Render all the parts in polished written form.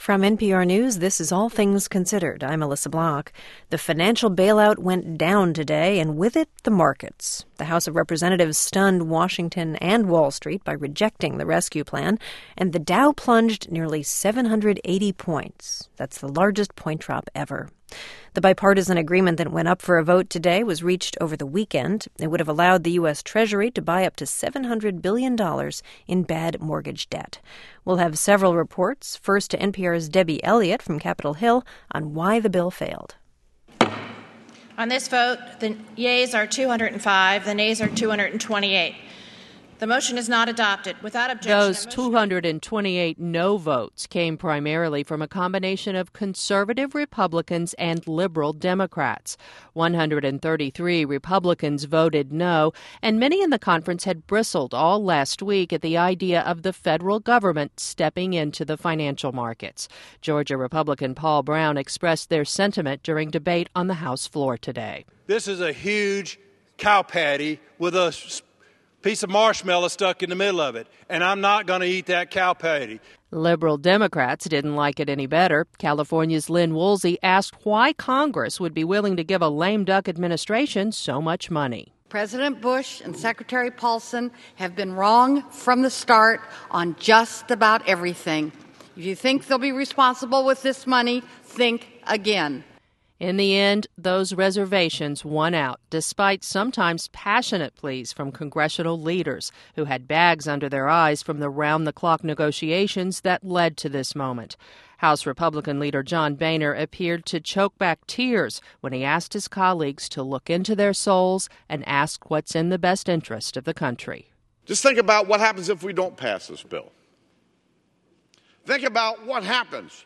From NPR News, this is All Things Considered. I'm Melissa Block. The financial bailout went down today, and with it, the markets. The House of Representatives stunned Washington and Wall Street by rejecting the rescue plan, and the Dow plunged nearly 780 points. That's the largest point drop ever. The bipartisan agreement that went up for a vote today was reached over the weekend. It would have allowed the U.S. Treasury to buy up to $700 billion in bad mortgage debt. We'll have several reports. First to NPR's Debbie Elliott from Capitol Hill on why the bill failed. On this vote, the yeas are 205, the nays are 228. The motion is not adopted. Without objection, those 228 no votes came primarily from a combination of conservative Republicans and liberal Democrats. 133 Republicans voted no, and many in the conference had bristled all last week at the idea of the federal government stepping into the financial markets. Georgia Republican Paul Brown expressed their sentiment during debate on the House floor today. This is a huge cow patty with a piece of marshmallow stuck in the middle of it, and I'm not going to eat that cow patty. Liberal Democrats didn't like it any better. California's Lynn Woolsey asked why Congress would be willing to give a lame duck administration so much money. President Bush and Secretary Paulson have been wrong from the start on just about everything. If you think they'll be responsible with this money, think again. In the end, those reservations won out, despite sometimes passionate pleas from congressional leaders who had bags under their eyes from the round-the-clock negotiations that led to this moment. House Republican leader John Boehner appeared to choke back tears when he asked his colleagues to look into their souls and ask what's in the best interest of the country. Just think about what happens if we don't pass this bill. Think about what happens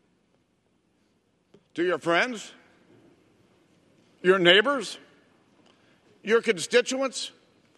to your friends, your neighbors, your constituents.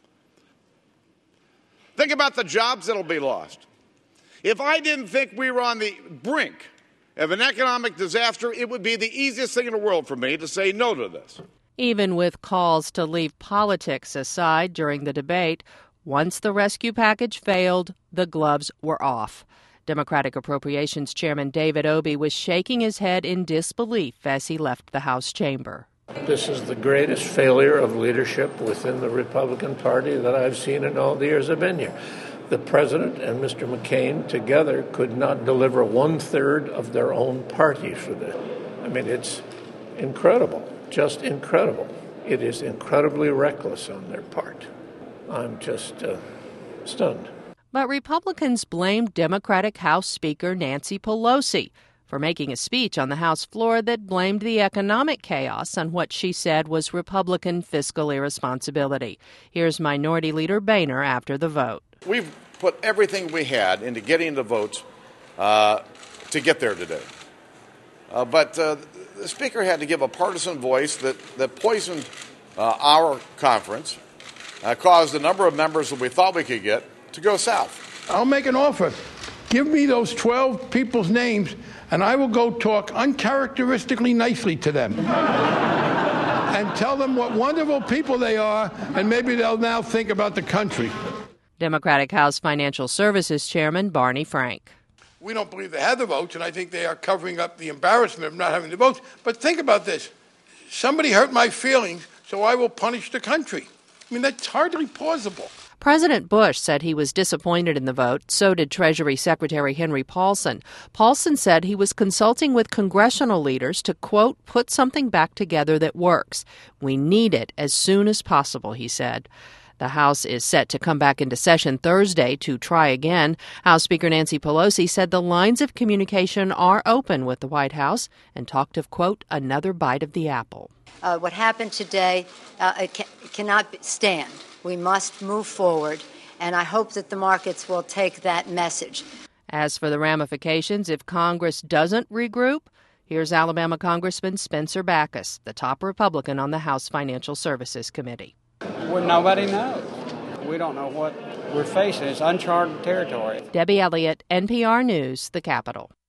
Think about the jobs that'll be lost. If I didn't think we were on the brink of an economic disaster, it would be the easiest thing in the world for me to say no to this. Even with calls to leave politics aside during the debate, once the rescue package failed, the gloves were off. Democratic Appropriations Chairman David Obey was shaking his head in disbelief as he left the House chamber. This is the greatest failure of leadership within the Republican Party that I've seen in all the years I've been here. The president and Mr. McCain together could not deliver 1/3 of their own party for this. I mean, it's incredible, just incredible. It is incredibly reckless on their part. I'm just stunned. But Republicans blamed Democratic House Speaker Nancy Pelosi for making a speech on the House floor that blamed the economic chaos on what she said was Republican fiscal irresponsibility. Here's Minority Leader Boehner after the vote. We've put everything we had into getting the votes to get there today. But the Speaker had to give a partisan voice that poisoned our conference, caused the number of members that we thought we could get to go south. I'll make an offer. Give me those 12 people's names, and I will go talk uncharacteristically nicely to them and tell them what wonderful people they are, and maybe they'll now think about the country. Democratic House Financial Services Chairman Barney Frank. We don't believe they have the votes, and I think they are covering up the embarrassment of not having the votes. But think about this. Somebody hurt my feelings, so I will punish the country. I mean, that's hardly plausible. President Bush said he was disappointed in the vote. So did Treasury Secretary Henry Paulson. Paulson said he was consulting with congressional leaders to, quote, put something back together that works. We need it as soon as possible, he said. The House is set to come back into session Thursday to try again. House Speaker Nancy Pelosi said the lines of communication are open with the White House and talked of, quote, another bite of the apple. What happened today cannot stand. We must move forward, and I hope that the markets will take that message. As for the ramifications, if Congress doesn't regroup, here's Alabama Congressman Spencer Backus, the top Republican on the House Financial Services Committee. Well, nobody knows. We don't know what we're facing. It's uncharted territory. Debbie Elliott, NPR News, the Capitol.